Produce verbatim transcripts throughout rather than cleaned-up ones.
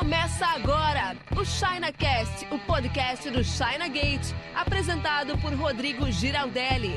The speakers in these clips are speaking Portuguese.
Começa agora o ChinaCast, o podcast do China Gate, apresentado por Rodrigo Giraldelli.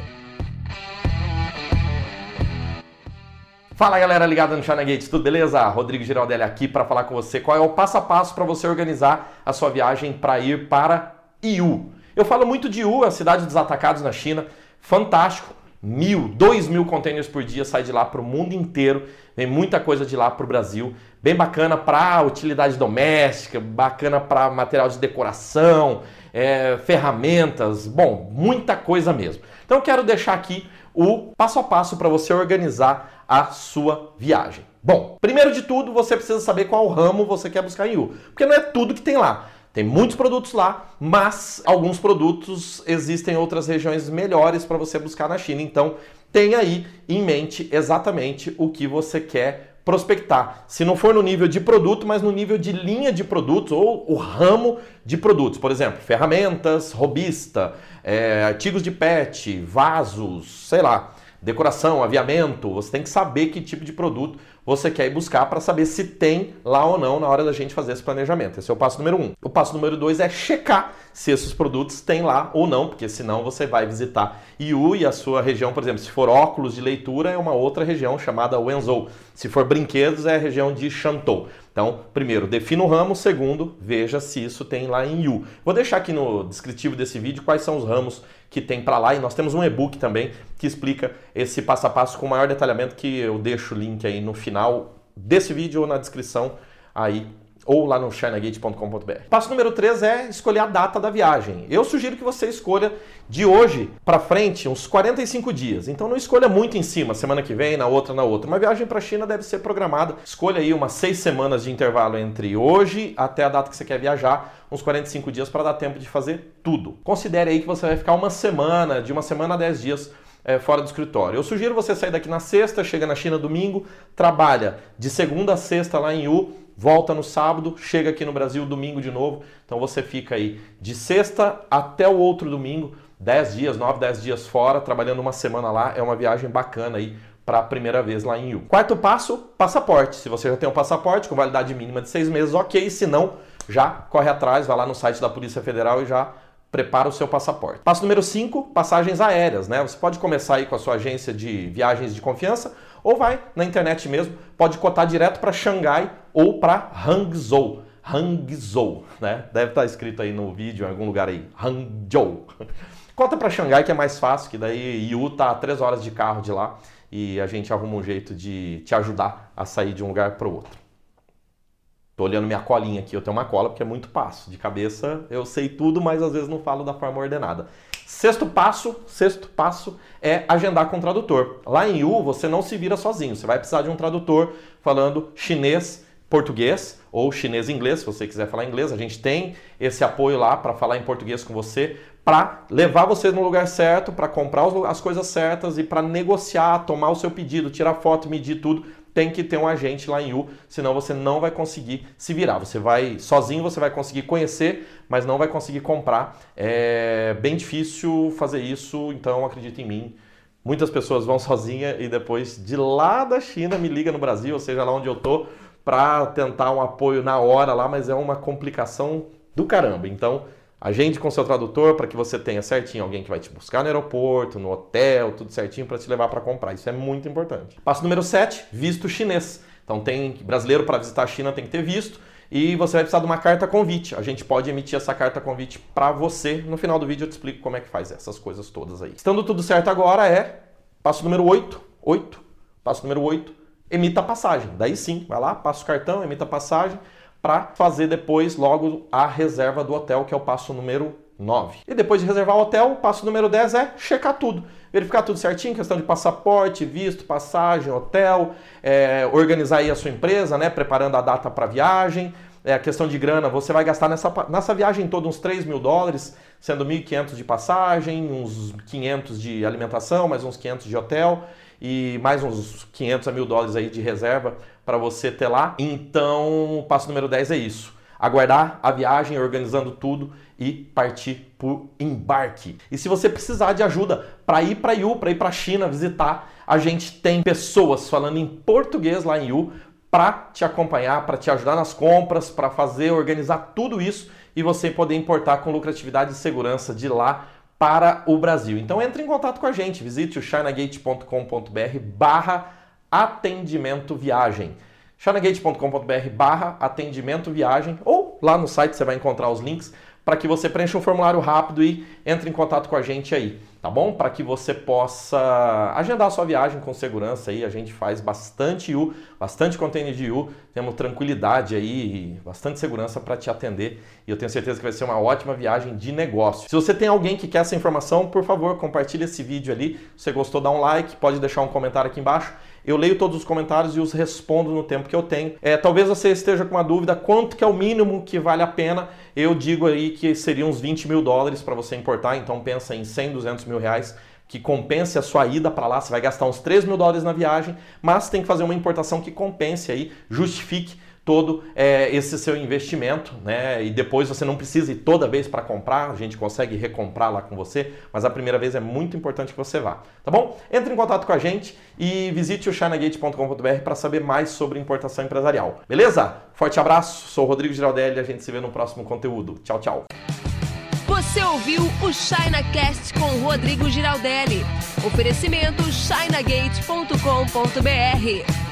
Fala galera ligada no China Gate, tudo beleza? Rodrigo Giraldelli aqui para falar com você qual é o passo a passo para você organizar a sua viagem para ir para Yiwu. Eu falo muito de Yiwu, a cidade dos atacados na China, fantástico. Mil, dois mil containers por dia sai de lá para o mundo inteiro, vem muita coisa de lá para o Brasil, bem bacana para utilidade doméstica, bacana para material de decoração, é, ferramentas, bom, muita coisa mesmo. Então eu quero deixar aqui o passo a passo para você organizar a sua viagem. Bom, primeiro de tudo você precisa saber qual ramo você quer buscar em Yiwu, porque não é tudo que tem lá. Tem muitos produtos lá, mas alguns produtos existem em outras regiões melhores para você buscar na China. Então, tenha aí em mente exatamente o que você quer prospectar. Se não for no nível de produto, mas no nível de linha de produtos ou o ramo de produtos. Por exemplo, ferramentas, robista, é, artigos de pet, vasos, sei lá, decoração, aviamento. Você tem que saber que tipo de produto você quer ir buscar para saber se tem lá ou não na hora da gente fazer esse planejamento. Esse é o passo número um. O passo número dois é checar se esses produtos têm lá ou não, porque senão você vai visitar Yiwu e a sua região, por exemplo, se for óculos de leitura é uma outra região chamada Wenzhou. Se for brinquedos é a região de Shantou. Então, primeiro, defina o ramo. Segundo, veja se isso tem lá em Yiwu. Vou deixar aqui no descritivo desse vídeo quais são os ramos que tem para lá. E nós temos um e-book também que explica esse passo a passo com maior detalhamento, que eu deixo o link aí no final desse vídeo ou na descrição aí, ou lá no china gate ponto com ponto b r. Passo número três é escolher a data da viagem. Eu sugiro que você escolha de hoje para frente uns quarenta e cinco dias. Então não escolha muito em cima, semana que vem, na outra, na outra. Uma viagem para a China deve ser programada. Escolha aí umas seis semanas de intervalo entre hoje até a data que você quer viajar, uns quarenta e cinco dias para dar tempo de fazer tudo. Considere aí que você vai ficar uma semana, de uma semana a dez dias É, fora do escritório. Eu sugiro você sair daqui na sexta, chega na China domingo, trabalha de segunda a sexta lá em Yiwu, volta no sábado, chega aqui no Brasil domingo de novo. Então você fica aí de sexta até o outro domingo, dez dias, nove, dez dias fora, trabalhando uma semana lá. É uma viagem bacana aí para a primeira vez lá em Yiwu. Quarto passo, passaporte. Se você já tem um passaporte com validade mínima de seis meses, ok. Se não, já corre atrás, vai lá no site da Polícia Federal e já prepara o seu passaporte. Passo número cinco, passagens aéreas, né? Você pode começar aí com a sua agência de viagens de confiança ou vai na internet mesmo, pode cotar direto para Xangai ou para Hangzhou. Hangzhou, né? Deve estar escrito aí no vídeo em algum lugar aí, Hangzhou. Cota para Xangai que é mais fácil, que daí Yiwu tá a três horas de carro de lá e a gente arruma um jeito de te ajudar a sair de um lugar para o outro. Tô olhando minha colinha aqui, eu tenho uma cola porque é muito passo. De cabeça eu sei tudo, mas às vezes não falo da forma ordenada. Sexto passo, sexto passo é agendar com tradutor. Lá em Yiwu você não se vira sozinho, você vai precisar de um tradutor falando chinês, português ou chinês inglês, se você quiser falar inglês. A gente tem esse apoio lá para falar em português com você, para levar vocês no lugar certo, para comprar as coisas certas e para negociar, tomar o seu pedido, tirar foto, medir tudo. Tem que ter um agente lá em Yiwu, senão você não vai conseguir se virar. Você vai sozinho, você vai conseguir conhecer, mas não vai conseguir comprar. É bem difícil fazer isso, então acredita em mim. Muitas pessoas vão sozinha e depois de lá da China me liga no Brasil, ou seja, lá onde eu tô, para tentar um apoio na hora lá, mas é uma complicação do caramba. Então, agende com seu tradutor para que você tenha certinho alguém que vai te buscar no aeroporto, no hotel, tudo certinho para te levar para comprar. Isso é muito importante. Passo número sete, visto chinês. Então tem brasileiro para visitar a China tem que ter visto e você vai precisar de uma carta convite. A gente pode emitir essa carta convite para você. No final do vídeo eu te explico como é que faz essas coisas todas aí. Estando tudo certo agora é passo número oito, oito, passo número oito, emita a passagem. Daí sim, vai lá, passa o cartão, emita a passagem, para fazer depois logo a reserva do hotel, que é o passo número nove. E depois de reservar o hotel, o passo número dez é checar tudo. Verificar tudo certinho, questão de passaporte, visto, passagem, hotel, é, organizar aí a sua empresa, né, preparando a data para a viagem. É, a questão de grana, você vai gastar nessa, nessa viagem toda uns três mil dólares, sendo mil e quinhentos de passagem, uns quinhentos de alimentação, mais uns quinhentos de hotel e mais uns quinhentos a mil dólares aí de reserva para você ter lá. Então, o passo número dez é isso. Aguardar a viagem, organizando tudo e partir por embarque. E se você precisar de ajuda para ir para Yiwu, para ir para a China visitar, a gente tem pessoas falando em português lá em Yiwu para te acompanhar, para te ajudar nas compras, para fazer, organizar tudo isso e você poder importar com lucratividade e segurança de lá para o Brasil. Então entre em contato com a gente, visite o chinagate ponto com ponto br barra atendimento viagem. chinagate ponto com ponto br barra atendimento viagem, ou lá no site você vai encontrar os links para que você preencha um formulário rápido e entre em contato com a gente aí, tá bom? Para que você possa agendar a sua viagem com segurança aí. A gente faz bastante I U, bastante container de I U, temos tranquilidade aí, bastante segurança para te atender e eu tenho certeza que vai ser uma ótima viagem de negócio. Se você tem alguém que quer essa informação, por favor, compartilhe esse vídeo ali. Se você gostou, dá um like, pode deixar um comentário aqui embaixo. Eu leio todos os comentários e os respondo no tempo que eu tenho. É, talvez você esteja com uma dúvida, quanto que é o mínimo que vale a pena? Eu digo aí que seriam uns vinte mil dólares para você importar, então pensa em cem, duzentos mil reais, que compense a sua ida para lá. Você vai gastar uns três mil dólares na viagem, mas tem que fazer uma importação que compense aí, justifique todo é, esse seu investimento, né? E depois você não precisa ir toda vez para comprar, a gente consegue recomprar lá com você, mas a primeira vez é muito importante que você vá, tá bom? Entre em contato com a gente e visite o chinagate ponto com ponto br para saber mais sobre importação empresarial, beleza? Forte abraço, sou o Rodrigo Giraldelli e a gente se vê no próximo conteúdo. Tchau, tchau! Você ouviu o ChinaCast com Rodrigo Giraldelli. Oferecimento chinagate ponto com ponto br.